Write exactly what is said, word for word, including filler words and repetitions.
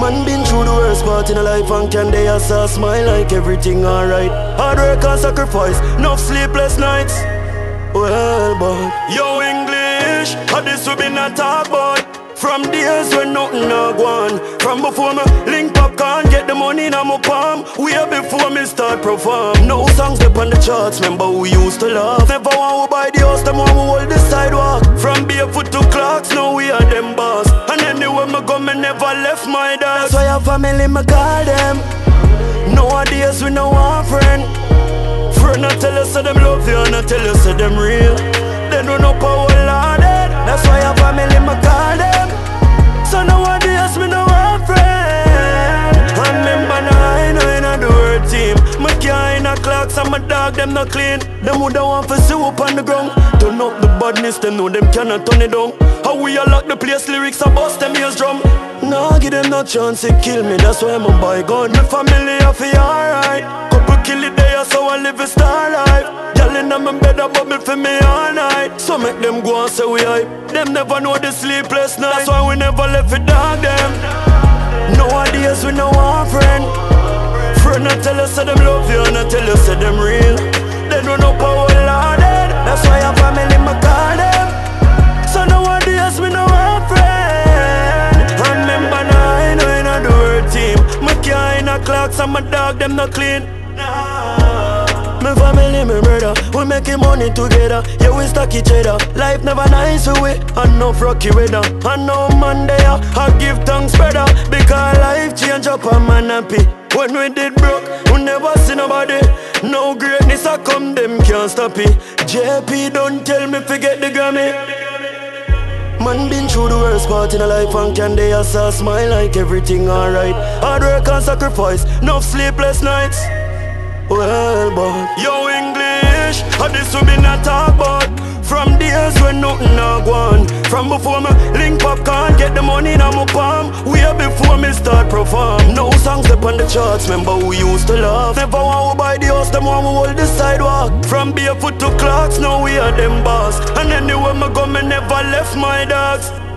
Man been through the worst part in a life and can they a smile like everything alright. Hard work and sacrifice, enough sleepless nights. Well, but yo English, how this we been a talk about. From days when nothing a go on. From before me link up can't get the money in my palm. Way before me start perform. No songs up on the charts, remember we used to laugh. Never want to buy the house, them want to hold the sidewalk. From barefoot to clocks, now we are them boss. And anywhere me go, me never left my dad. That's why our family me call them. Nowadays we no want friend. Friend I tell us so them love you and I tell us so them real. They don't know power loaded. That's why our family me call them. So nowadays me no want friend. And remember now I know in a the word team. My car in a clocks and my dog them not clean. Them woulda want for soup on the ground. Turn up the badness, them know them cannot turn it down. How we a lock the place, lyrics a bust them ears drum. Nah, give them no chance to kill me, that's why I'm a buy gun. My family I feel alright. Couple kill it there so I live a star life. Girl in my bed a bubble for me all night. So make them go and say we hype. Them never know the sleepless night. That's why we never left it dog them. Nowadays we no want friend. Friend I tell us so them love you and I tell us so them real. They don't know power loaded. That's why our family me call them. So nowadays we no want friend. And remember now I know in a the word team. My car in a clocks and my dog them not clean. My family, my brother, we making money together. Yeah, we stack each other. Life never nice for we, and no rocky weather. And no man there, I give thanks brother. Because life change up and man happy. When we did broke, we never see nobody. No greatness I come, them can't stop it. J P don't tell me forget the Grammy. Man been through the worst part in a life and can they a smile like everything alright. Hard work and sacrifice, enough sleepless nights. Well, but yo English, how this we been a talk about. From days when nothing a go on. From before me link up can't get the money in my palm. Way before me start perform. No songs up on the charts, remember we used to laugh. Never want to buy the house, them want to hold the sidewalk. From barefoot to clocks, now we are them boss. And anywhere me go, me never left my dogs.